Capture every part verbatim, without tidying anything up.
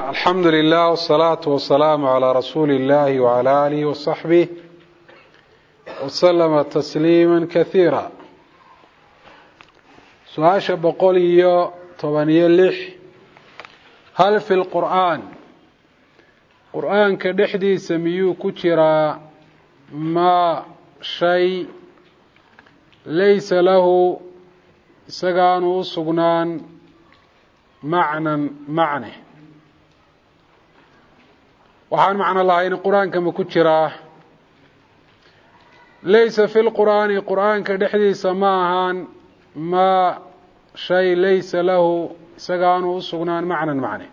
الحمد لله والصلاة والسلام على رسول الله وعلى آله وصحبه وسلم تسليما كثيرا. سؤال بقولي طبانية لح هل في القرآن قرآن كدحدي سميو كترا ما شيء ليس له سقان سقنان معنى معنى waxaan macna lahayn quraanka ma ku jira laysa fil quraani quraanka dhexdiisa ma ahan ma shay laysa lahu sagaanu sugnaan macnan macne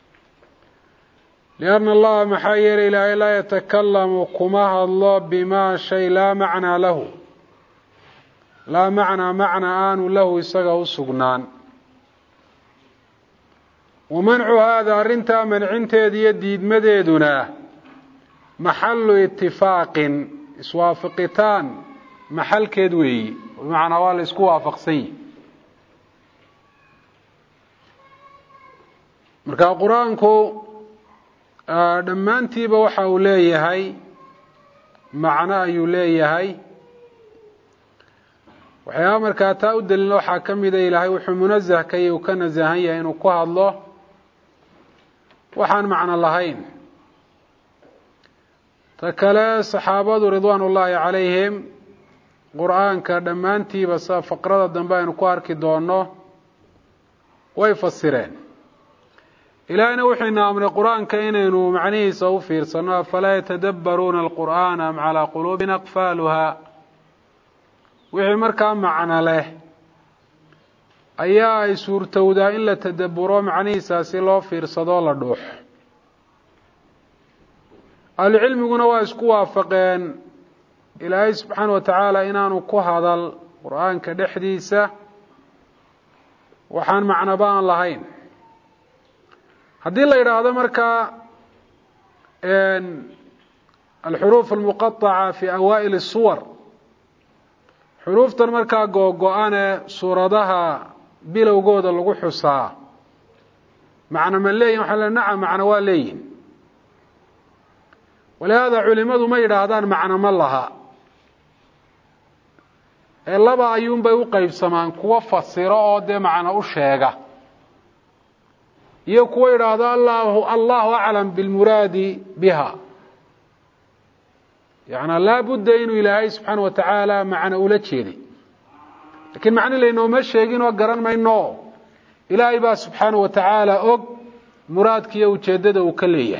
لأن الله محير إلى لا يتكلم كما الله بما شيء لا معنى له لا معنى معنى آن له سغا سغنان ومنع هذا رنتا منعنتيد يديد مديدنا محل اتفاق اسوافقتان محل كدوي ومعنى وال اسكو وافقسي marka quraanku dhamaantiiba waxa uu leeyahay macna ayuu leeyahay waxa marka taa u dalin waxa kamid ah ilaahay wuxuu munazah kay uu ka nazahan yahay inuu ku hadlo waxaan macna lahayn takala saxaabadu ridwaanullaahi calayhim quraanka dhamaantiiba sa faqrada dambe aynu ku arki doono way fasireen ilaahina wuxuu naamray quraanka inaynu macnihiisa u fiirsano fala yatadabbaruna alqur'ana am ala qulubin aqfalha wixii markaa macna leh ayaa ay suurtowdaa in la tadabburo macnihiisa si loo fiirsado la dhuux al-cilmiguna waa isku waafaqeen ilaahay subxaanahu wa tacaala inaanu ku hadal quraanka dhexdiisa waxaan macno baan lahayn haddii la yiraahdo markaa in al-huruf al-muqatta'a fi awaa'il as-suwar xuruftan markaa googo'an suuradaha bilowgooda lagu xusaa macna ma leeyahay waxa la nacam macna waa leeyahay walaada culimadu ma yiraahdaan macna ma laha ee laba ayuun bay u qaybsamaan kuwa fasiro oo de macna u sheega iyo kuwa yiraahdo Allahu Allahu a'lam bil muradi biha يعني لا بد إنه إلهي سبحانه وتعالى معنا أولا تشيني لكن معنى لأنه ما الشيء وقرن ما إنه إلهي با سبحانه وتعالى أق مرادك يوجدد وكليه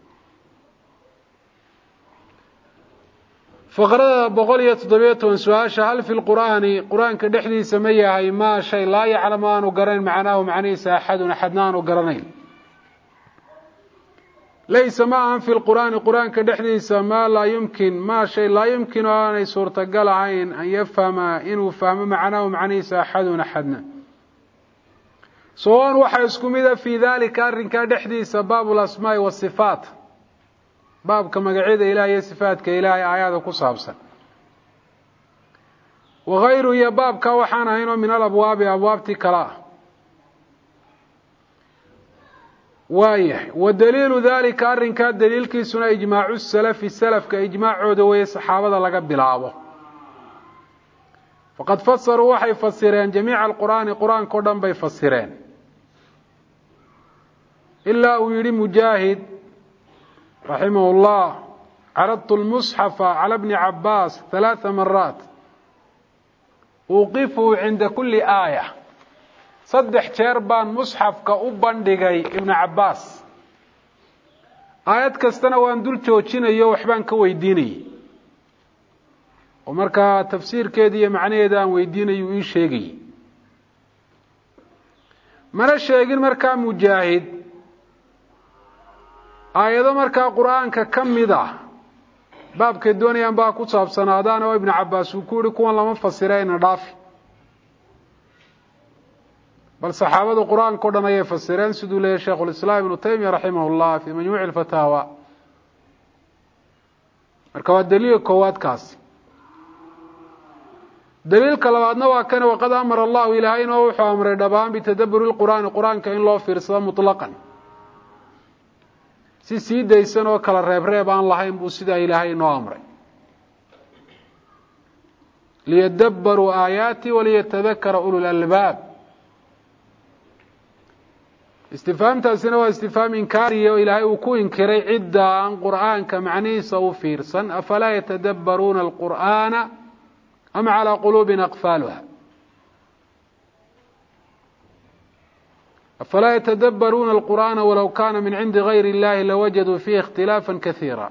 فقرأ بغلية ضبيته سؤال هل في القرآن قرآن كدحدي سميه ما شيء لا يعلمان وقرن معناه معنيس أحد أحدنان وقرنين ليس معهم في القرآن قرآن كدحديث ما لا يمكن ما شيء لا يمكن أن يصور تقل عين أن يفهم إنه فهم معناه ومعنيس أحد أحدنا سواء وحيسكم إذا في ذلك أرن كدحديث باب الأسماء والصفات باب كما قعيد إلهي صفات كإلهي آيات كصابسا وغيره يا باب كوحانا هنا من الأبواب أبواب تكراه وايه ودليل ذلك أرنك دليل كيسنا إجماع السلف السلف كإجماع عودوية الصحابة لقى بلعبه فقد فسروا وحي فسرين جميع القرآن قرآن كردن بيفسرين إلا ويري مجاهد رحمه الله عرضت المصحف على ابن عباس ثلاث مرات وقفوا عند كل آية صدح جربان مصحف كأوبان دقي ابن عباس آيات كستنا واندول توجينا يو حبان كويديني ومركا تفسير كيدي معنيه دان ويديني يو شيغي من الشيغين مركا مجاهد آيات مركا قرآن ككمدا باب كدوني أنبا كتصاب سنادان وابن عباس وكوري كوان لما فسرين رافي بل صحابة القرآن كلنا يفسرون سدوا له شيخ الإسلام ابن تيمية رحمه الله في مجموع الفتاوى مركوا الدليل كواد كاس دليل كلامنا وكان وقد أمر الله إلهينا وحو أمر دبان بتدبر القرآن القرآن كإن الله في رسالة مطلقا si sii daysan oo kala reebreeb aan lahayn buu sidaa ilaahay inoo amray liyadabbaruu aayaati waliyatadakara ulul albaab istifhaamtaasina waa istifhaam inkaariya oo ilaahay uu ku inkiray cidda aan qur'aanka macnihiisa u fiirsan afalaa yatadabbaruuna alqur'aana am calaa quluubin aqfaaluha afalaa yatadabbaruuna alqur'aana walow kaana min cindi gayri اllahi lawajaduu fiihi اkhtilaafa kasiira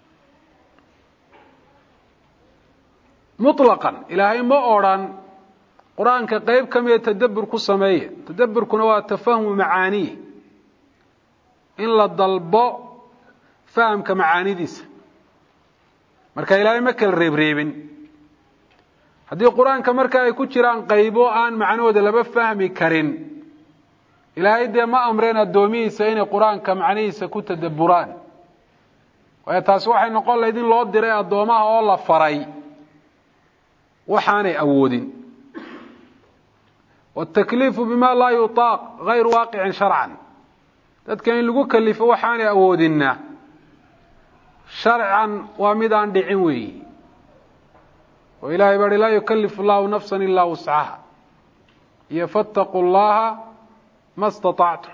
muطlaqan ilaahay ma odrhan qur-aanka qeyb ka mida tadabbur ku sameeya tadabburkuna waa tafahumu macaaniih in la dalbo fahamka macaanidiisa marka ilaahay ma kala reebreebin haddii qur-aanka marka ay ku jiraan qaybo aan macnahooda laba fahmi karin ilaahay dee ma amreen addoomihiisa inay qur-aanka macnihiisa ku tadabburaan waayo taasi waxay noqon lahayd in loo diray addoomaha oo la faray waxaanay awoodin wاtakliifu bima laa yutaaq gayru waaqicin sharcan dadka in lagu kalifo waxaanay awoodina sharcan waa mid aan dhicin weeyi oo ilahay bari laa yukalifu llahu nafsa ilaa wuscaha iyo faاtaquu اllaha ma اstaطactum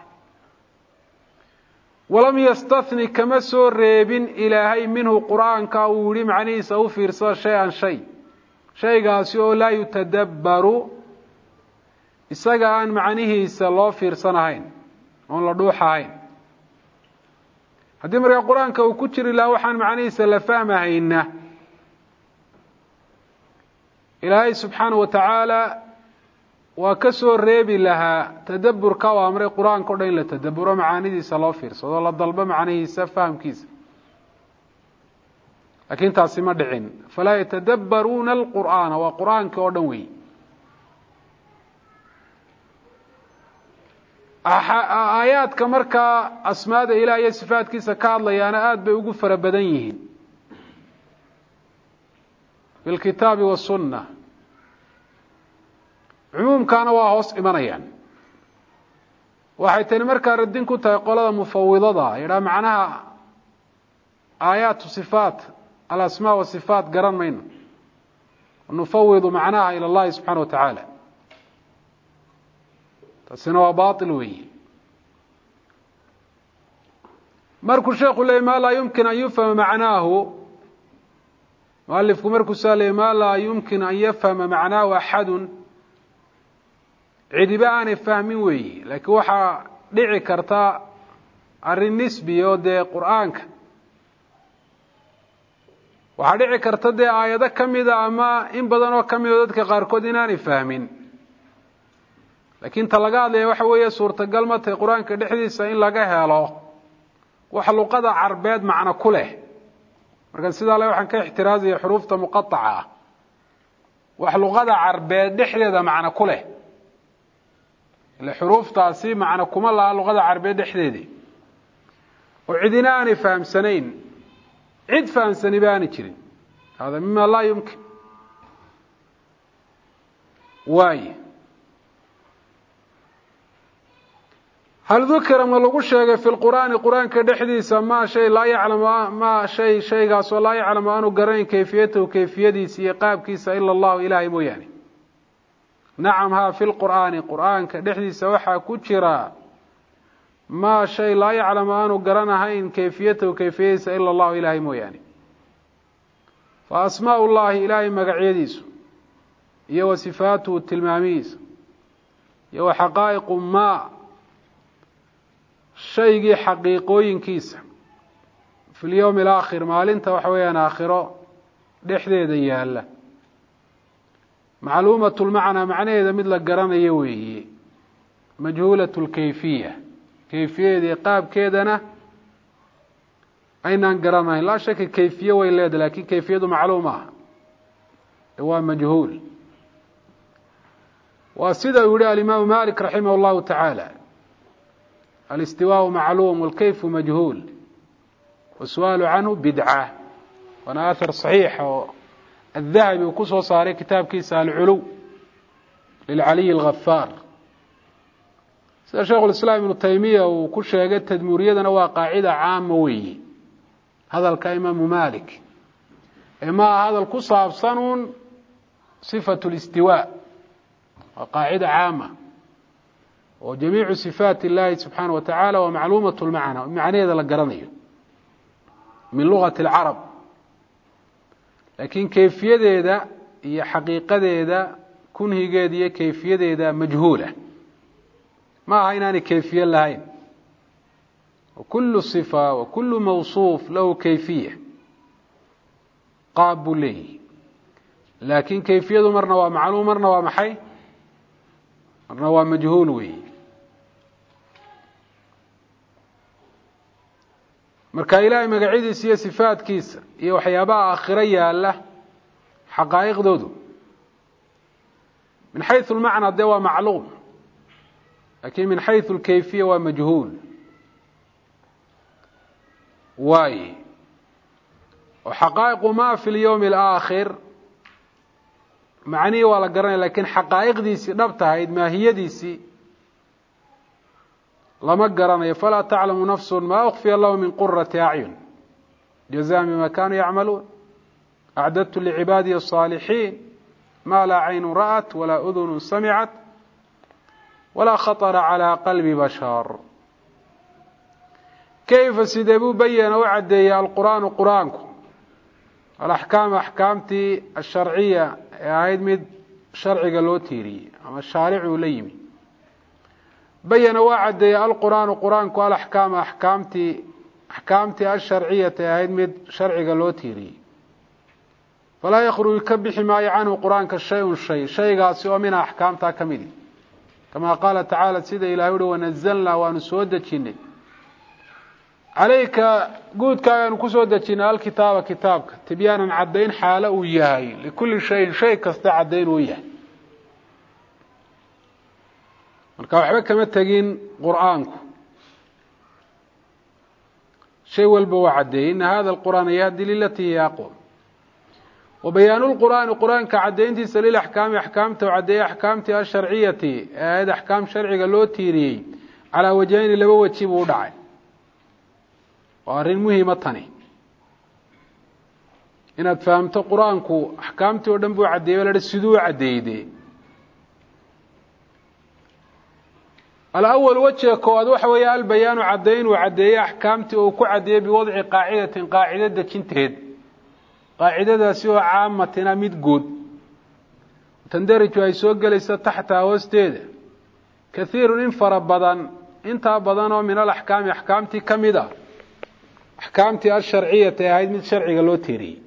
walam yastahni kama soo reebin ilaahay minhu qur'aanka uu yihi macnihiisa u fiirsada shay-an shay shaygaasi oo laa yutadabbaru isaga aan macnihiisa loo fiirsanahayn oon la dhuuxahayn haddii markaa qur-aanka uu ku jiri lahaa waxaan macnihiisa la fahmahayna ilaahay subxaanahu wa tacaala waa ka soo reebi lahaa tadabburka u amray qur-aanka o dhan in la tadabburo macaanidiisa loo fiirsado la dalbo macnihiisa fahamkiisa laakiin taasi ma dhicin falaa yatadabbaruuna alqur'aana waa qur-aanka oo dhan wey aayaadka markaa asmaada ilaah iyo sifaadkiisa ka hadlayaana aada bay ugu fara badan yihiin fi lkitaabi wasunna cumuumkaana waa hoos imanayaan waxay tani markaa radin ku tahay qolada mufawidada yidhaha macnaha aayaatu sifaat alasmaa wasifaat garan mayno nufawidu macnaha ila اllahi subxaana wa tacaala taasina waa baطil weeye markuu sheekhu leeyay ma laa yumkin an yufhama macnaahu mualifku markuu saa leeyay ma laa yumkin an yafhama macnaahu axadu cidiba aanay fahmin weeye laakiin waxaa dhici karta arrin nisbi oo dee qur'aanka waxaa dhici karta dee aayado ka mida ama in badan oo ka mida dadka qaarkood inaanay fahmin laakiin ta laga hadlaya waxa weeye suurtagal ma tahay qur-aanka dhexdiisa in laga helo wax luqada carbeed macno ku leh marka sidaa le waxaan ka ixtiraazaya xuruufta muqataca ah wax luqada carbeed dhexdeeda macno ku leh ile xuruuftaasi macno kuma laha luqada carbeed dhexdeedii oo cidina aanay fahamsanayn cid fahamsani ba aanay jirin hada mima laa yumkin waaye hal dukira ma lagu sheegay fi lqur'aani qur-aanka dhexdiisa ma shay laa yaclamu ma shay shaygaasoo laa yaclamu aanu garanayn kayfiyatahu kayfiyadiisa iyo qaabkiisa ila allahu ilaahay mooyaane nacam ha fi lqur'aani qur'aanka dhexdiisa waxaa ku jira ma shay laa yaclamu aanu garanahayn kayfiyatahu kayfiyadiisa ila allahu ilaahay mooyaane fa asmaa ullahi ilaahay magacyadiisu iyo wa sifaatuhu tilmaamihiisa iyo wa xaqaa'iqu ma shaygii xaqiiqooyinkiisa fi lyowmi alaakhir maalinta waxa weeyaan aakhiro dhexdeeda yaalla macluumatu lmacnaa macnaheeda mid la garanayo weeye majhuulatu lkayfiya kayfiyadeedii qaabkeedana aynaan garanayn laa shaka kayfiye way leedahay lakin kayfiyadu macluum aha waa majhuul waa sida uu yihi alimaamu malik raximah اllahu tacaala alistiwaaءu macluum wاlkayfu majhuul wasu'aalu canhu bidca waana athar صaxiixa oo الdahabi uu ku soo saaray kitaabkiisa alculuw lilcaliy اlgafaar sida sheekhu islaam ibn taymiya uu ku sheegay tadmuuriyadana waa qaacida caam weeye hadalka imaam malik ima hadal ku saabsanun sifatu al-istiwa waa qaacida caama oo jamiicu sifaati illahi subhanahu wa ta'ala wa ma'lumatu al-ma'na macnaheeda la garanayo min lughati al-arab laakiin kayfiyadeeda iyo xaqiiqadeeda kunhigeeda iyo kayfiyadeeda majhuula ما عينان كيفية لهين وكل صفة وكل موصوف له كيفية قاب ليه لكن كيفية مرنا ومعلوم مرنا ومحي مرنا ومجهول وي مركا إلهي مقعيد سيا صفات كيسة إيه وحيابا آخرية له حقائق دودو من حيث المعنى ده معلوم لكن من حيث الكيفية ومجهول واي وحقائق ما في اليوم الآخر معني ولا قرن لكن حقائق ديسي نبتها ما هي ديسي لما قرن فلا تعلم نفس ما أخفي الله من قرة أعين جزاء ما كانوا يعملون أعددت لعبادي الصالحين ما لا عين رأت ولا أذن سمعت ولا خطر على قلب بشر كيف سيدبو بيّن وعدي القرآن قرآنكم الأحكام أحكامتي الشرعية عيد مد شرعي قلوتيري أما الشارع وليمي بيّن وعدي القرآن قرآنكم الأحكام أحكامتي أحكامتي الشرعية عيد مد شرعي قلوتيري فلا يخرج يكبح ما يعانه قرآنك الشيء الشيء شيء قاسوا من أحكامتها كمدي كما قال تعالى سيدة إلهي ونزلنا ونسودة جنة عليك قد كان كسودة جنة الكتاب كتابك تبيانا عدين حالة وياهي لكل شيء شيء كستا عدين وياه مركا وحبك متقين قرآنك شيء والبو عدين هذا القرآن يهدي للتي هي أقوم وبيان القرآن القرآن كعدين سليل أحكام أحكامته وعدي أحكامته الشرعية هذا أحكام شرعية لو تيري على وجهين اللي هو تشيبه داعي وأرين مهمتني إن فهمت قرآنك أحكامته ودنبو عدي ولا السدو عدي دي الأول وجه كواد وحوي البيان عدين وعدي أحكامته وكعدي بوضع قاعدة قاعدة دكنتهد قاعدة سوى عامتنا ميد قود تندرج ويسوق ليس تحتها وستيده كثير انفر بدن انت بدن من الأحكام أحكامتي كمدة أحكامتي الشرعية هاي من شرعي قالوا تيري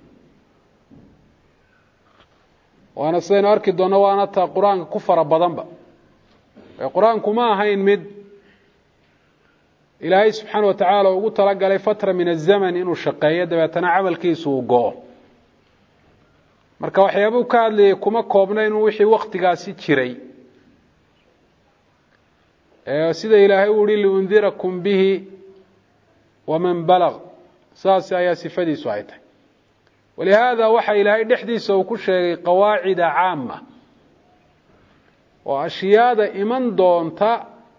وأنا سين أركض وانا تا قرآن كفر بدن بقى القرآن كما هين مد إلهي سبحانه وتعالى وقلت لك لي فترة من الزمن إنه الشقية دبتنا عمل كيسو وقوه marka waxyaabo ka hadlay kuma koobna inuu wixii waqtigaasi jiray ee sida ilaahay uu yiri undirakum bihi waman balag saas ayaa sifadiisu ay tahay ولهذا waxa ilaahay dhexdiisa uu ku sheegay qawaacid caama oo ashiyada iman doonta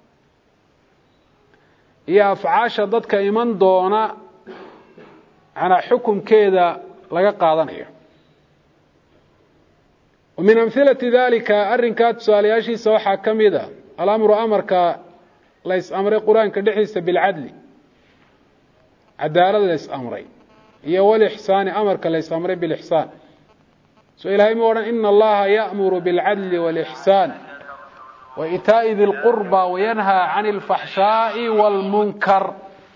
iyo afcaasha dadka iman doona ana xukunkeeda laga qaadanayo ومن أمثلة ذلك أرنكات سؤالياشي سوحا كميدا الأمر أمرك ليس أمر القرآن كدحيس بالعدل عدالة ليس أمري هي والإحسان أمرك ليس أمري بالإحسان سؤال هاي مورا إن الله يأمر بالعدل والإحسان وإيتاء ذي القربى وينهى عن الفحشاء والمنكر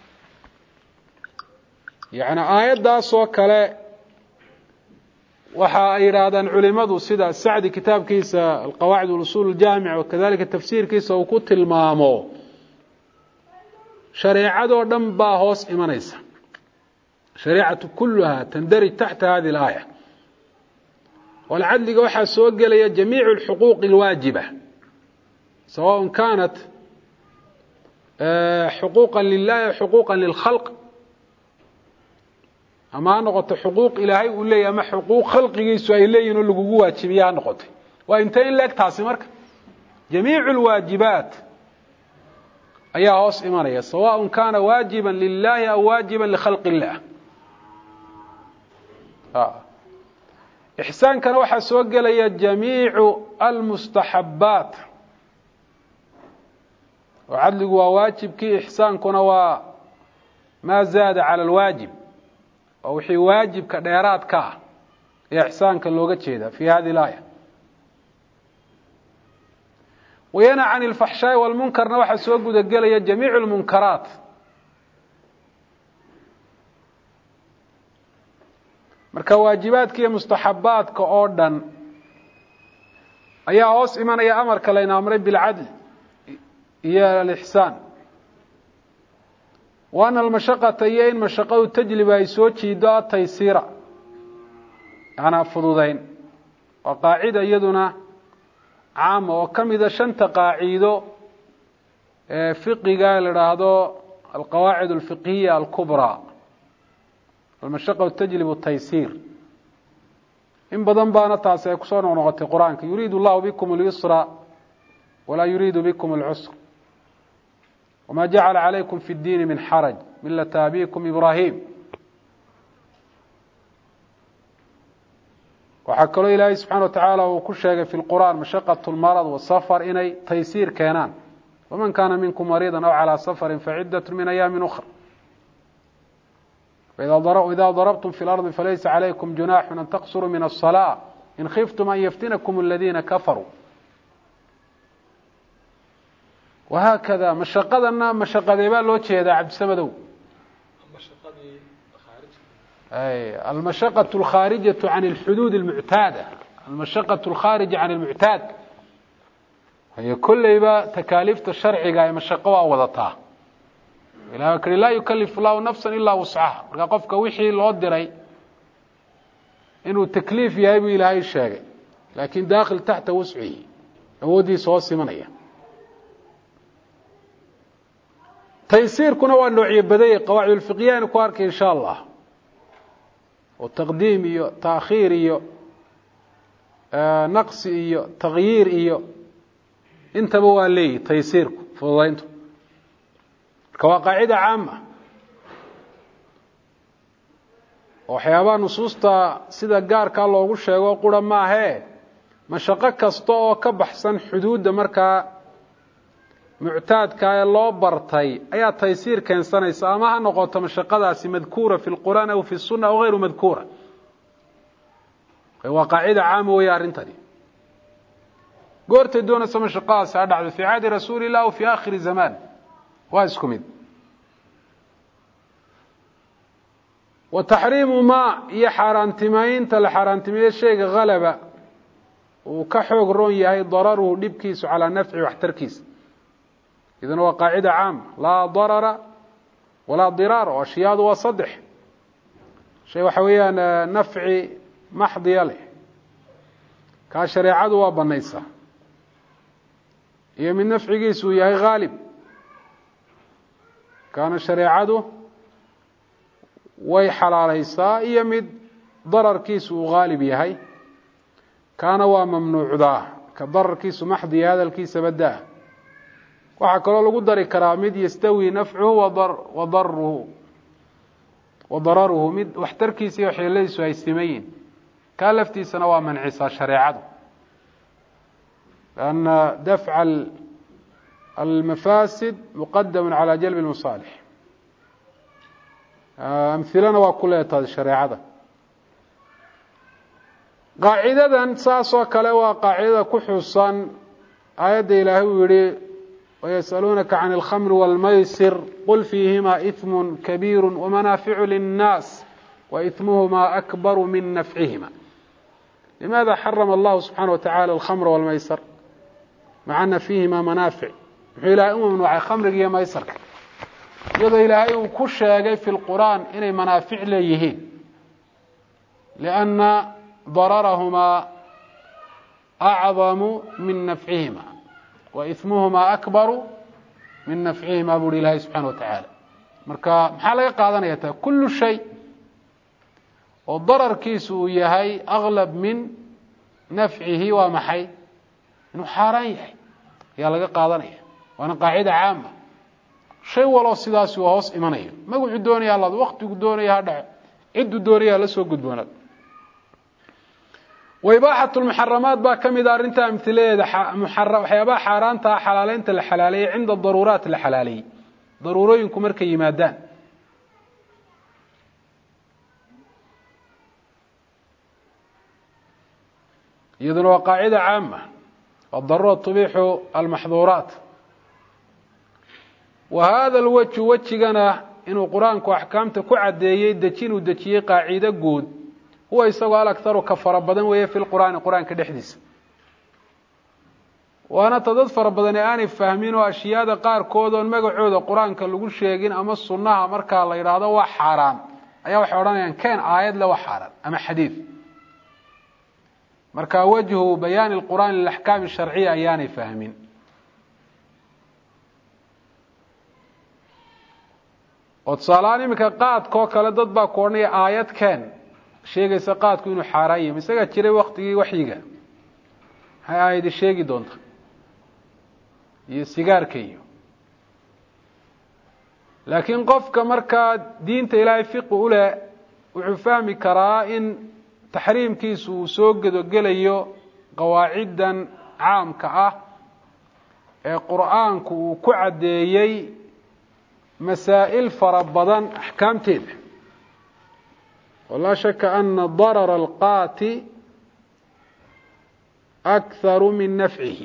يعني آيات دا سوكالي وحا إيرادان علماء سيدا السعدي كتاب كيسا القواعد والأصول الجامع وكذلك التفسير كيسا وكت المامو شريعة دم باهوس إيمانيسا شريعة كلها تندرج تحت هذه الآية والعدل وحا سوق لي جميع الحقوق الواجبة سواء كانت حقوقا لله وحقوقا للخلق أما نقطة حقوق إلهي ولا أما حقوق خلقه سؤالين اللي جواه تبيها نقطة وإنتين لك تاسمرك جميع الواجبات ayaa hoos imanaya sawaaء kaana waajiban lilahi aw waajiban likhalqi illah. ixsaankana waxaa soo gelaya jamiicu almustaxabbaat oo cadligu waa waajibkii, ixsaankuna waa maa zaada cala alwaajib oo wixii waajibka dheeraadka ah ee ixsaanka looga jeeda fi hadi laaya. wayanha can ilfaxshaa'i walmunkarna waxaa soo guda gelaya jamiicu lmunkaraat marka waajibaadka iyo mustaxabaadka oo dhan ayaa hoos imanaya amarka layna amray bilcadl iyo alixsaan. wa ana almashaqata iyo in mashaqadu tajliba ay soo jiido ataysiira yanaa fududayn waa qaacida iyaduna caama oo ka mida shanta qaaciido ee fiqiga la idhaahdo alqawaacid alfiqhiya alkubraa. almashaqa tajlibu taysiir in badan baana taasi ay kusoo noqnoqotay qur-aanka. yuriidu allahu bikum اlyusra walaa yuriidu bikum اlcusr wama jacala calaykum fi اddiini min xaraj milata abikum ibrahim. waxaa kaloo ilaahay subxana wa tacaala uu ku sheegay fi lqur'aan mashaqaة اlmarad wasafar inay taysiir keenaan. waman kana minkum mariida aw calىa safari facidaة min ayaami ukra. إذا ضربتم في الأرض فليس عليكم جناح أن تقصروا من الصلاة إن خفتم أن يفتنكم الذين كفروا. وهكذا مشقدنا مشقدي baa loo jeedaa cabdisamedow أي المشقة الخارجة عن الحدود المعتادة. المشقة الخارجة عن المعتاد هي كليba تكاليفta sharciga ay mashaqo waa wadataa. ilaah kale laa yukallifu allahu nafsan ilaa wuscaha. marka qofka wixii loo diray inuu takliif yahay buu ilaahay sheegay laakiin daakhil taxta wuscihi awoodiisa hoos imanaya. taysiirkuna waa noocyo badaya qawaacid alfiqhiyaan ku arkay insha allah oo taqdiim iyo taakhiir iyo naqsi iyo tagyiir iyo intaba waa leeyahy taysiirku fududayntu. marka waa qaacida caama waxyaabaha nusuusta sida gaarkaa loogu sheego qura maahee mashaqo kasta oo ka baxsan xuduudda markaa muctaadka ee loo bartay ayaa taysiir keensanaysa ama ha noqoto mashaqadaasi madkuura fi lqur'aan aw fi sunna aw gayru madkuura. waa qaacida caama weeye arrintani. goortay doonaysa mashaqadaasi ha dhacdo fi cahdi rasuuli illah aw fi aakhiri zamaan waa isku mid. wa taxriimu maa iyo xaaraantimaynta la xaaraantimeeye shayga halaba uu ka xoog roon yahay dararuhu dhibkiisu calaa nafci waxtarkiisa. idan waa qaacida caama laa darara walaa diraar oo ashyaadu waa saddex shay waxa weeyaan nafci maxdiya leh kaa shareecadu waa banaysaa iyo mid nafcigiisu uu yahay haalib kaana shareecadu way xalaalaysaa iyo mid dararkiisu uu haalib yahay kaana waa mamnuucdaa ka dararkiisu maxdiya hadalkiisa badaa. waxaa kaloo lagu dari karaa mid yastawi nafcuhu wadaruhu wa dararuhu mid waxtarkiisa iyo waxyeeladiisu ay simayiin kaa laftiisana waa mancisaa shareecadu. lanna dafca almafaasid muqadamu calى jalbi اlmasaalix. amhilana waa ku leetahay shareecada. qaacidadan saas oo kale waa qaacidada ku xusan aayadda ilaahay uu yihi ويسألونك عن الخمر والميسر قل فيهما إثم كبير ومنافع للناس وإثمهما أكبر من نفعهما. لماذا حرم الله سبحانه وتعالى الخمر والميسر مع أن فيهما منافع؟ إلى أمم نوع خمر يا ميسر iyadoo ilaahay uu ku sheegay fi lqur'aan inay manaafic leeyihiin lianna dararahumaa acdamu min nafcihima wa ismuhumaa akbaru min nafcihima buuhi ilaahay subxaana wa tacaala. marka maxaa laga qaadanaya taa kullu shay oo dararkiisu uu yahay aglab min nafcihi waa maxay inuu xaaraan yahay ayaa laga qaadanaya waana qaacida caama shay walo sidaas uu hoos imanayo magacu doonaya Allah waqtigu doonaya dhac cidu doonaya la soo gudboonad وإباحة المحرمات با كميد أرنتا أمثلة محرم وحيابا حارانتا حلالين الحلالية عند الضرورات الحلالية ضروري كمركي يمادان إذن وقاعدة عامة الضرورة تبيح المحظورات وهذا الوجه وجهنا إنه قرآنك وأحكامته كعدية دجين ودجية قاعدة قود هو يسوى أكثر كفر بدن وهي في القرآن القرآن كدحديث وأنا تضفر بدن آني فاهمين وأشياء قار كودون مقعود القرآن كاللقول شيئين أما الصناها مركا الله يراده وحرام أيها حرام يعني كان آيات له حرام أما حديث مركا وجه بيان القرآن للأحكام الشرعية أياني فاهمين وتصالاني مكا قاد كوكا لدد كورني آيات كان sheegaysa qaadku inuu xaaraan yahay isaga jiray waqtigii waxyiga hay aydi sheegi doonta iyo sigaarka iyo laakiin qofka marka diinta ilaahay fiqh u leh wuxuu fahmi karaa in tahriimkiisu uu soo gelayo qawaacidan caamka ah ee quraanku uu ku cadeeyay masaa'il fara badan ahkaamteeda ولا شك أن ضرر القاتل أكثر من نفعه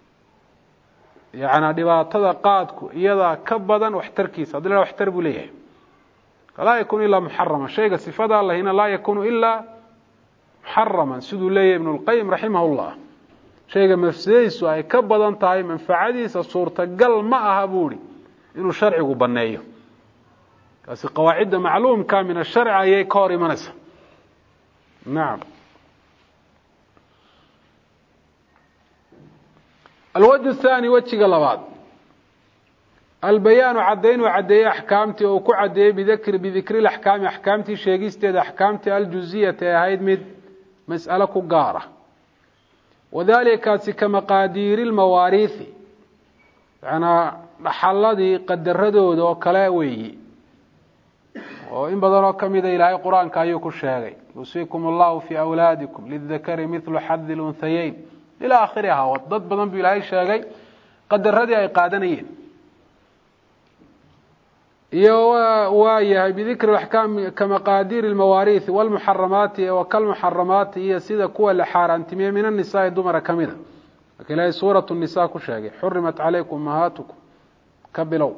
يعني دباطة قاتك إذا كبدا واحتركيس هذا لا يحترب ليه لا يكون إلا محرما شيء صفة الله هنا لا يكون إلا محرما سيد ليه ابن القيم رحمه الله شيء مفسيس أي كبدا طاي من فعديس صورة قل ما أهبوري إنه شرعه بنيه بس قواعد معلوم كان من الشرع أي كوري منسى نعم الوجه الثاني وجه قلبات البيان عدين وعدي أحكامتي أو كعدي بذكر بذكر الأحكام أحكامتي شيقيستي أحكامتي الجزئية هايد مد مسألة كقارة وذلك كمقادير المواريث يعني محلدي قدر ردود وكلاوي وإن بدنوا كميدا إلهي قرآن كايو كشاغي يوصيكم الله في أولادكم للذكر مثل حظ الأنثيين إلى آخرها وضد بدن بإلهي شاغي قدر ردي أي قادنيين ويا بذكر الأحكام كمقادير المواريث والمحرمات وكالمحرمات هي سيدة كوى لحارة تمية من النساء دمر كميدا لكن هي سورة النساء كشاغي حرمت عليكم أمهاتكم كبلوا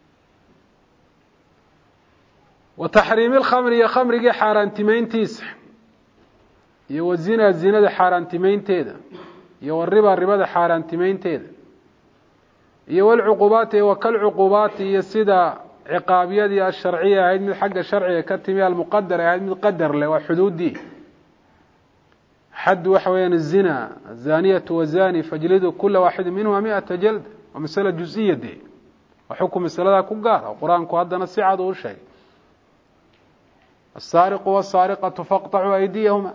وتحريم الخمر يا خمر حارنتمين تيس يا والزنا الزنا حارنتمين تيدا يا والربا الربا حارنتمين تيدا يا والعقوبات وكالعقوبات يا سيدا عقابية الشرعية هاي من حق الشرعية كالتمية المقدرة هاي من قدر له وحدود دي حد وحوين الزنا الزانية والزاني فجلدوا كل واحد منهما مئة جلد ومسألة جزئية دي وحكم مسألة كقارة وقرآن كهدنا السعادة والشيء السارق والسارقة فاقطعوا أيديهما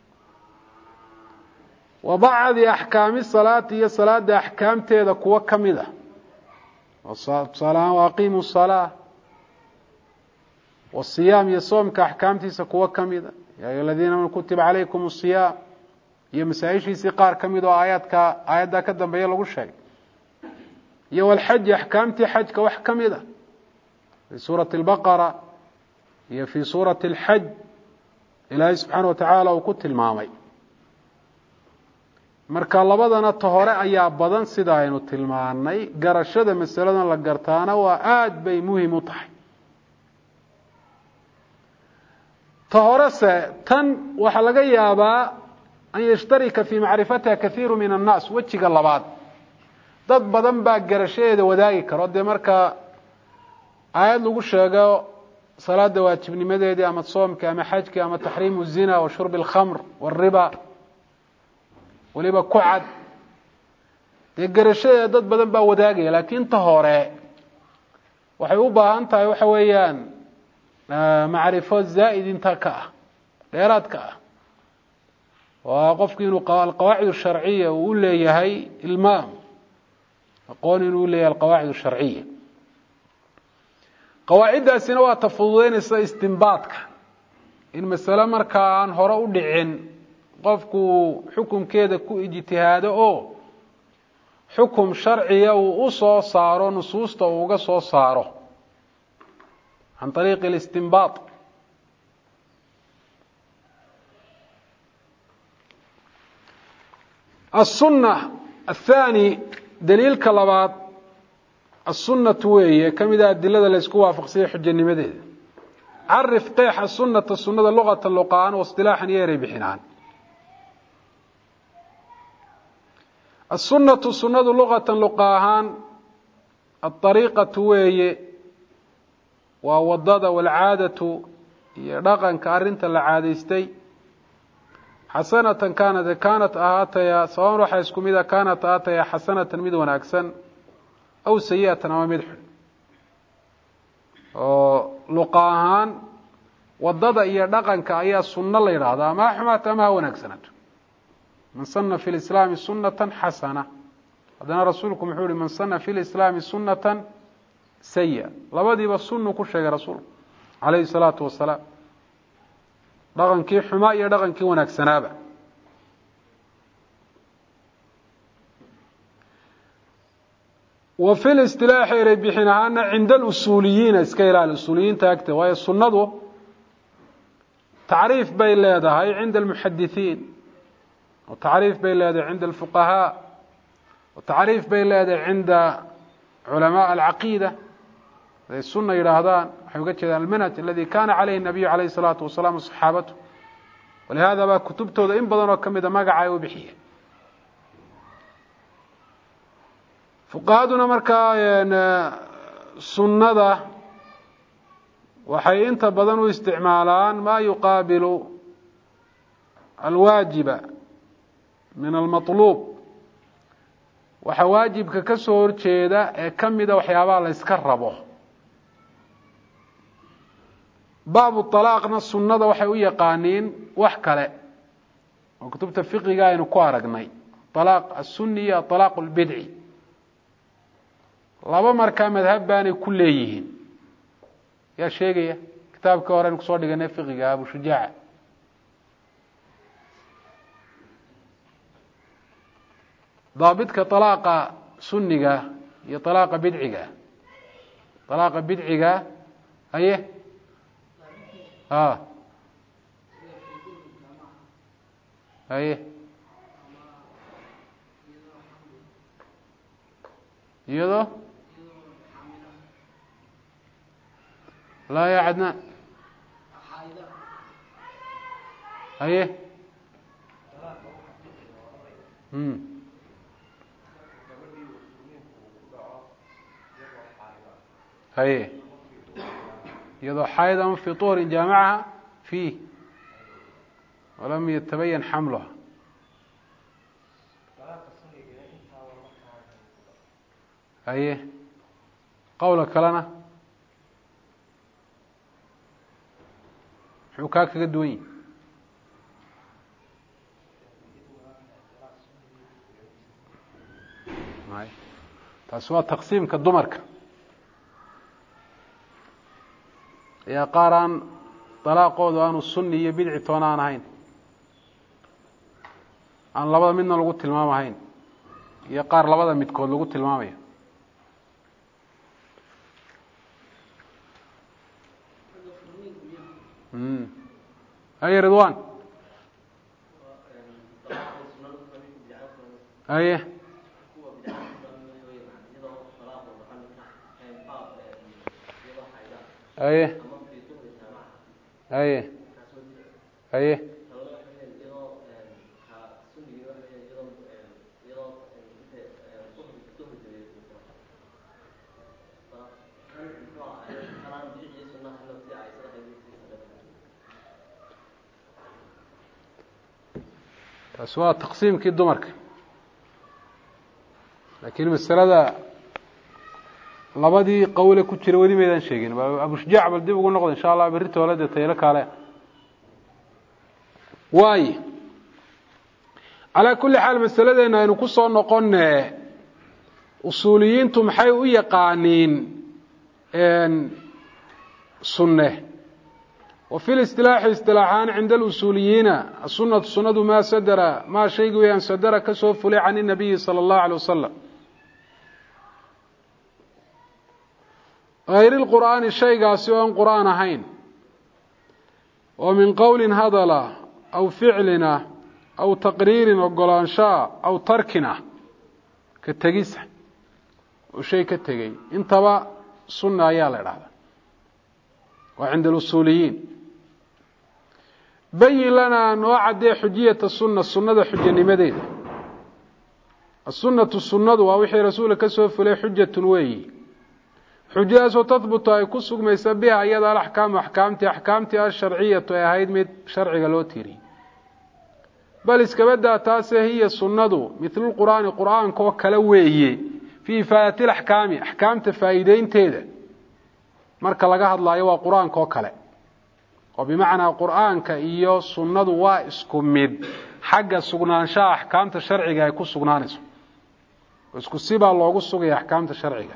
وبعض أحكام الصلاة هي صلاة أحكام تيدا كوا كمدة والصلاة وأقيموا الصلاة والصيام يصوم كأحكام تيسا كوا كمدة يا أيها الذين من كتب عليكم الصيام هي مسايشي سيقار كمدة وآيات كآيات دا كدن بيلا قشاي يا والحج أحكام تي حج كوحكمدة في سورة البقرة هي في سورة الحج إلهي سبحانه وتعالى وكت المامي marka labadana tahore ayaa badan sida aynu tilmaanay garashada mas'aladan la gartaana waa aad bay muhiim u tahay tahorase tan waxa laga yaabaa an yashtarika fi ma'rifatiha kathiru min an-nas wajiga labaad dad badan baa garashadeeda wadaagi karo de marka ayad lagu sheego salaada waajibnimadeedii ama soomka ama xajka ama tahriimu zina wa shurb al-khamr wal-riba waliba ku cad de garashada dad badan baa wadaagaya laakiin ta hore waxay u baahan tahay waxa weeyaan macrifo zaa'id inta ka ah dheeraad ka ah waa qofkii inuu qawaacid sharciya uu leeyahay ilmaam aqoon inuu leeyahay qawaacid sharciya qawaaciddaasina waa tafududeynaysa istinbaadka in masale markaa aan hore u dhicin qofku xukunkeeda ku ijtihaado oo xukum sharciya uu u soo saaro nusuusta uu uga soo saaro can طariiqi اlistinbaad الsunة الثاني daliilka labaad الsunaةu weeye kamida adilada la isku waafaqsanya xujanimadeeda carif qeexa sunata sunada luqata luqaan waاصطilaaxan iyo eray bixinaan الsunaةu sunadu luqata luqa ahaan aلطariiqaةu weeye waa wadada wاlcaadaةu iyo dhaqanka arinta la caadaystay xasanatan kaanat kaanat ahaataya sawan waxaa isku mida kaanat ahaataya xasanatan mid wanaagsan aw sayi'atan ama mid xun oo luqa ahaan wadada iyo dhaqanka ayaa sunno la yidhaahdaa ama ha xumaata ama ha wanaagsanaato man sana fi lislaami sunatan xasana haddana rasuulku muxuu yihi man sana fi lislaami sunatan sayi'a labadiiba sunnu ku sheegay rasuulku calayhi salaatu wasalaam dhaqankii xumaa iyo dhaqankii wanaagsanaaba wa fi listilaaxi eray bixin ahaana cinda alusuuliyiina iska ilaali usuuliyiinta agta waayo sunnadu tacriif bay leedahay cinda almuxadithiin wa tacriif bay leedahay cinda alfuqahaa wa tacriif bay leedahay cinda culamaa alcaqiida haday sunna yidhaahdaan waxay uga jeedaan almanhaj aladi kana calayhi nabiyu calayhi salaatu wasalaam saxaabatu walihada baa kutubtooda in badan oo ka mida magaca ay u bixiyeen fuqahaduna markaa sunnada waxay inta badan u isticmaalaan ma yuqaabilu alwaajiba min almaطluub waxa waajibka ka soo horjeeda ee ka mida waxyaabaha la yska rabo baabu طalaaqna sunnada waxay u yaqaaniin wax kale oo kutubta fiqiga aynu ku aragnay طalaaq الsuni iyo طalaaq اlbidci laba markaa madhab baanay ku leeyihiin yaa sheegaya kitaabkii hore aynu kusoo dhiganay fiqiga abu shujaaca daabidka طalaaqa suniga iyo طalaaqa bidciga طalaaqa bidciga haye a haye iyadoo laa ya cadnaan haye m haye iyadoo xayd ama fi طuhrin jaamacaha fiih walam yatabayan xamluha haye qowla kalena muxuu kaa kaga duwan yihi taasi waa taqsiimka dumarka ayaa qaar aan dalaaqoodu aanu sunni iyo bidci toona aan ahayn aan labada midna lagu tilmaamahayn iyo qaar labada midkood lagu tilmaamayo haye ridwan haye haye haye haye taas waa taqsiimkii dumarka laakiin masalada labadii qowle ku jira weli maydaan sheegin abu shujaac bal dib ugu noqdo insha allah berrita hole dee taylo kaale waayo calaa kulli xaal masaladeena aynu ku soo noqone usuuliyiintu maxay u yaqaaniin سنة. وفي الاصطلاح اصطلاحان عند الأصوليين السنة السنة ما صدر ما شيء ويان صدر كسوف لي عن النبي صلى الله عليه وسلم غير القرآن الشيء قاسوا قرآن هين ومن قول هذا أو فعلنا أو تقرير وقلانشاء أو تركنا كالتقيس وشيء كالتقي انتبه سنة أيال هذا. وعند الأصوليين بين لنا أنواع دي حجية السنة السنة حجة نمديد السنة السنة ووحي رسولك سوف لي حجة وي حجة ستثبت أي كسوك ما يسبيها أيضا الأحكام أحكامتي أحكامتي الشرعية هيد ميت شرعي قلوتيري بل اسكبدا تاسه هي السنة مثل القرآن القرآن كو كلوي في فائدة الأحكام أحكام تفايدين تيدا marka laga hadlayo waa quraanka oo kale oo bimaana quraanka iyo sunnadu waa isku mid xagga sugnaanshaha ahkaamta sharciga ay ku sugnaanayso isku siba loogu sugay ahkaamta sharciga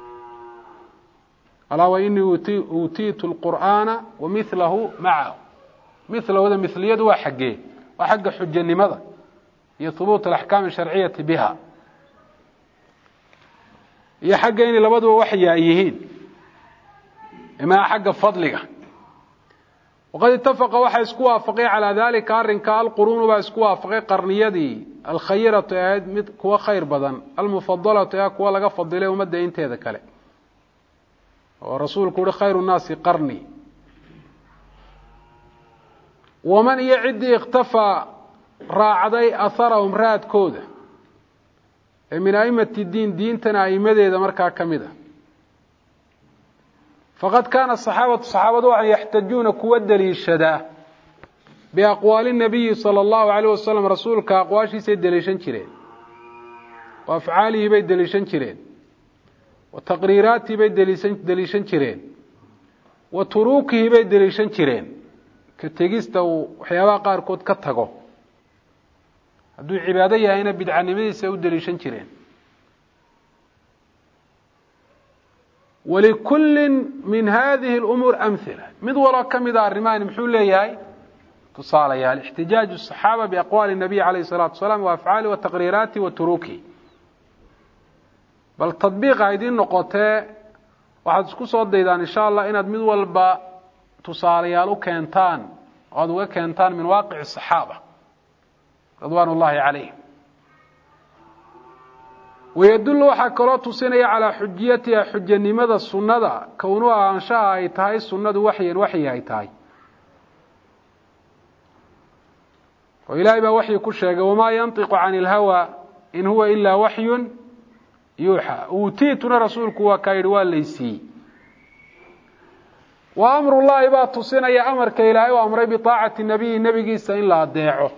ala wa inni utiitu alqur'ana wa mithluhu ma'ahu mithlu wada mithliyadu waa xagee waa xagga xujjanimada iyo thubuut alahkaam sharciyyah biha iyo xagga in labadu wax yaayeen إما حق فضلك وقد اتفق وحي اسكوا فقي على ذلك أرنك القرون باسكوا فقي قرنية دي الخيرة مد كوا خير بدن المفضلة كوا لغا فضله ومد انت هذا كله ورسول كل خير الناس قرني ومن يعد اختفى راعدي أثرهم راد كوده من أئمة الدين دين تنا أئمة إذا مركا كمده فقد كان الصحابة الصحابة يحتجون كود للشداء بأقوال النبي صلى الله عليه وسلم رسولك أقواشي سيد دليشان شرين وأفعاله بيد دليشان شرين وتقريراته بيد دليشان شرين وتروكه بيد دليشان شرين كتجيست وحياة قاركود كتغو هدو عبادية هنا بدعاني ميسا ودليشان شرين ولكل من هذه الأمور أمثلة مذ وراء كم إذا الرمان محول ليهاي تصاليها الاحتجاج الصحابة بأقوال النبي عليه الصلاة والسلام وأفعاله وتقريراته وتروكه بل تطبيق هذه النقطة واحد سكو صد إذا إن شاء الله إن مذ والبا تصاليها له كنتان غدوة كنتان من واقع الصحابة رضوان الله عليهم ويدل وحكرات سنة على حجيتها حجة لماذا السنة كونها أنشاء أيتاي السنة وحي الوحي أيتاي وإلهي بوحي كل شيء وما ينطق عن الهوى إن هو إلا وحي يوحى أوتيتنا رسولك وكايروان ليسي وأمر الله بات سنة يا أمر كإلهي وأمر بطاعة النبي النبي قيسا إلا أدعه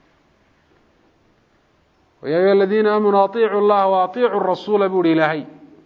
ويا أيها الذين آمنوا أطيعوا الله وأطيعوا الرسول بقول إلهي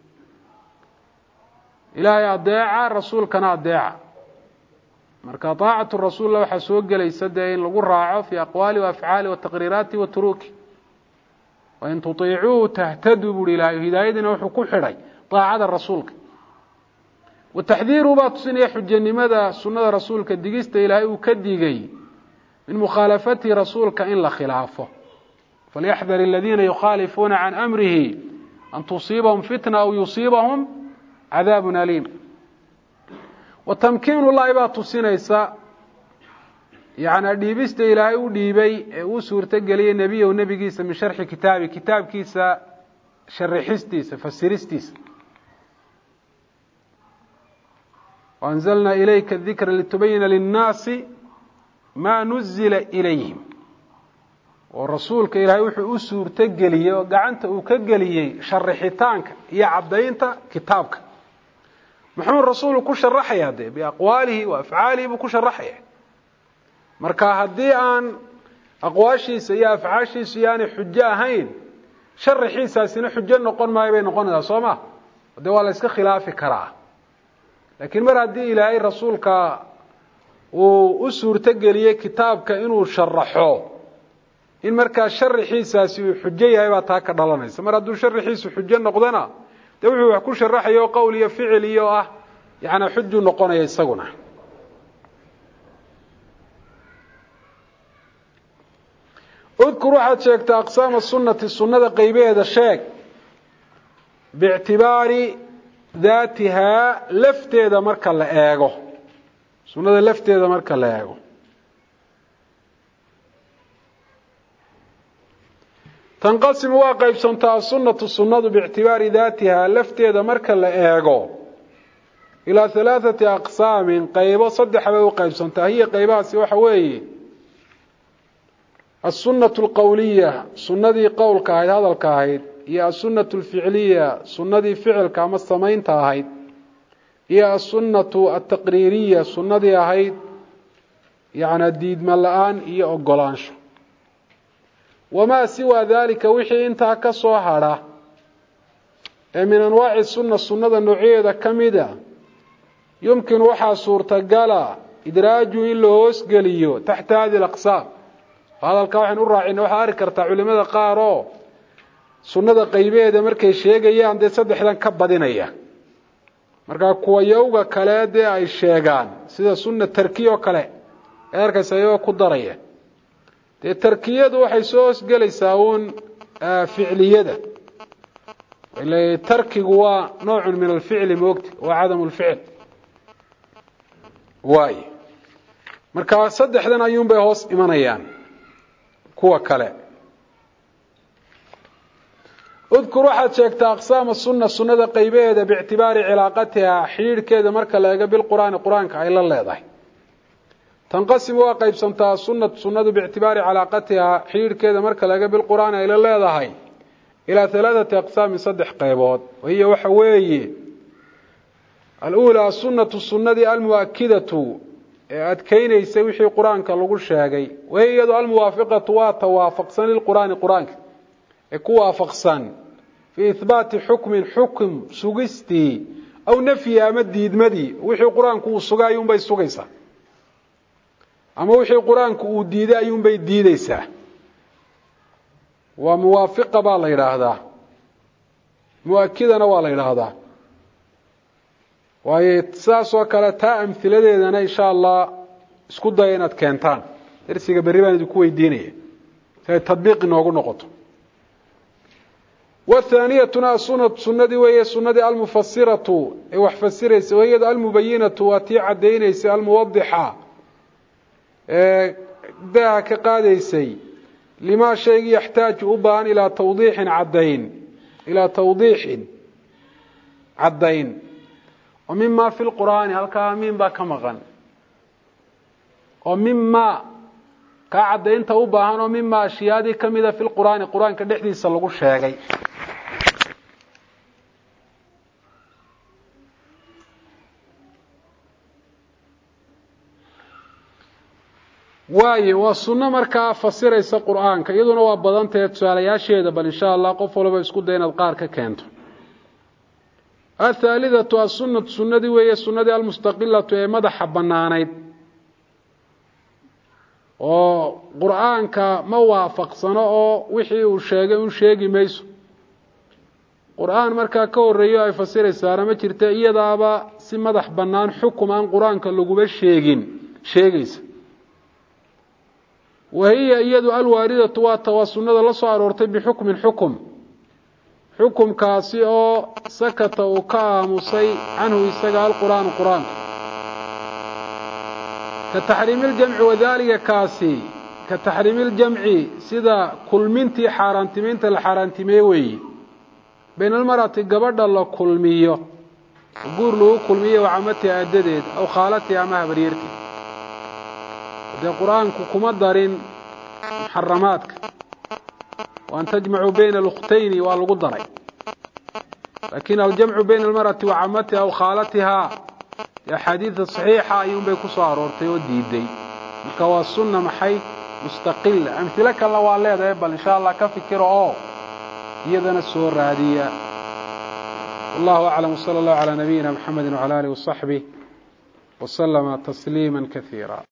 إلهي أدعى الرسول كان أدعى مركا طاعة الرسول لو حسوق ليس دين لقول راعه في أقواله وأفعاله وتقريراته وتروكه وإن تطيعوه تهتدوا بقول إلهي هداية وحكو حري طاعة الرسول والتحذير باتصني حجة لماذا سنة رسولك الدقيست إلهي وكدقي من مخالفة رسولك إن لا خلافه فليحذر الذين يخالفون عن أمره أن تصيبهم فتنة أو يصيبهم عذاب أليم وتمكين الله إباط السنة يعني ديبست إلهي وديبي وسور تقلي النبي والنبي كيسا من شرح كتابي كتاب كيسا شرحستيس فسرستيس وأنزلنا إليك الذكر لتبين للناس ما نزل إليهم ورسولك إلهي وحي أسور تقليه وقعنت وكقليه شرحتانك يا عبدينت كتابك محمد الرسول كو شرحي هذا بأقواله وأفعاله بكو شرحي مركا هدي آن أقواشي سيا أفعاشي سياني حجة هين شرحي ساسين حجة نقون ما يبين نقون هذا صوما ودوال اسك خلافي كراه لكن مر هدي إلهي رسولك وأسور تقليه كتابك إنه شرحوه in marka sharxiisaasi uu xujeeyay baa taa ka dhalanaysa mar hadduu sharxiisu xujo noqdana de wuxuu wax ku sharaxayo qowl iyo ficil iyo ah يعني حج نقونaya isaguna اذكر waxaad sheegtaa aqsaam sunnati sunnada qaybeeda sheeg bi'tibaari daatiha lafteeda marka la eego sunnada lafteeda marka la eego tanqasim waa qaybsantaa sunnatu sunnadu bi'tibaari daatiha lafteeda marka la eego ila thalathati aqsaam qaybo saddex bay u qaybsantaa hiya qaybaasi waxa weeye السنة القولية سنة قولك هذا الكاهيد هي السنة الفعلية سنة فعل كما السمين تاهيد هي السنة التقريرية سنة هايد يعني الديد ملآن هي أقلانش وما سوى ذلك وحي انت كصوحرة من أنواع السنة السنة النوعية كمدة يمكن وحا صورة قالا إدراجه إلا أسقليه تحت هذه الأقسام هذا الكاوحن الراعين waxa ari kartaa culimada qaar oo sunnada qaybeeda markay sheegayaan de saddexdan ka badinaya marka kuwa yowga kale de ay sheegaan sida sunna tarkiyo kale eerkaysayo ku daraya de tarkiyadu waxay soo isgalaysaa uun ficiliyada ilaa tarkigu waa nooc min al-fi'l moogti waa adam al-fi'l waay marka saddexdan ayuun bay hoos imanayaan kuwa kale اذكر waxaad sheegtaa aqsaam sunna sunnada qaybeeda bi'tibaari cilaaqatiha xiriirkeeda marka la eego bil quraan quraanka ay la leedahay tanqasim waa qaybsantaa sunnad sunnadu bi'tibaari cilaaqatiha xiriirkeeda marka la eego bil quraan ay la leedahay ila thalathati aqsaam saddex qaybood wahiya waxa weeye al-ula sunnatu sunnadi al-muakkidatu adkaynaysa wixii quraanka lagu sheegay weeyadu al-muwaafiqatu wa tawaafaqsan lil-quraani quraanka ee ku waafaqsan fi ithbaati hukmin hukm sugisti aw nafyi ama diidmadi wixii quraanku uu sugay un bay sugaysaa ama wixii quraanku uu diiday ayun bay diidaysaa wa muwaafiqa baa la yiraahdaa muakkidana waa la yiraahdaa waaye saasoo kale taa amthiladeedana insha Allah isku day inaad keentaan darsiga bari baan idinku weydiinaya si tadbiiq inoogu noqoto والثانية سنة سنة وهي سنة المفسرة وحفسرة وهي المبينة وتي عدينيس الموضحة ده كقاديسي لما شيء يحتاج أبان إلى توضيح عدين إلى توضيح عدين ومما في القرآن هل كامين باكمغن ومما كعدين توبان ومما أشياء كمذا في القرآن القرآن كدحدي سلقوا الشيء waaye waa sunna markaa fasiraysa quraanka iyaduna waa badantahay tusaalayaasheeda bal insha Allah qof walba isku day inaad qaar ka keento الثالثة السنة سنة وهي سنة المستقلة مدح بنانيد oo quraanka ma waafaqsano oo wixii uu sheegay uu sheegi mayso quraan marka ka horeeyo ay fasiraysaa ma jirta iyadaaba si madax banaan xukum aan quraanka lagu ba sheegin sheegaysa وهي يد الواردة وتوسنة لا soo aroortay بحكم حكم حكم كاسي او سكت او كامسي عنه يسغى القرآن قرآن كتحريم الجمع وذلك كاسي كتحريم الجمع سيدا كل منتي حارنتمينت الحارنتمي وي بين المرأة قبض الله كلمية قول له كلمية وعمتي أددد أو خالتي أمها بريرتي ده قرآن كما دارين محرماتك وأن تجمعوا بين الأختين والقدرين لكن الجمع بين المرأة وعمتها أو خالتها يا حديث صحيحة يوم بيكو صارورتي وديدي مكوا السنة محي مستقل أمثلك الله والله ده يبال إن شاء الله كفكروا يدنا السورة هذه والله أعلم وصلى الله على نبينا محمد وعلى آله وصحبه وسلم تسليما كثيرا.